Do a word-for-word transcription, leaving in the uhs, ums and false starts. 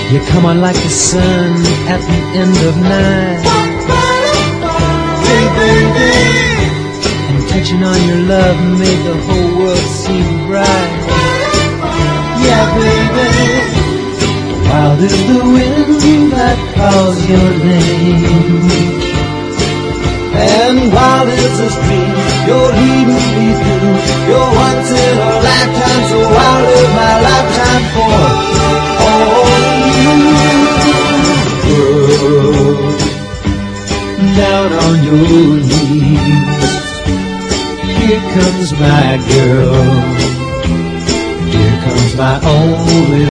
You come on like the sun at the end of night. Hey baby, and touching on your love made the whole world seem bright. Yeah baby, wild is the wind that calls your name, and wild is the stream you're leading me through. You're once in a lifetime, so I'll live my lifetime for world. Down on your knees, here comes my girl, here comes my only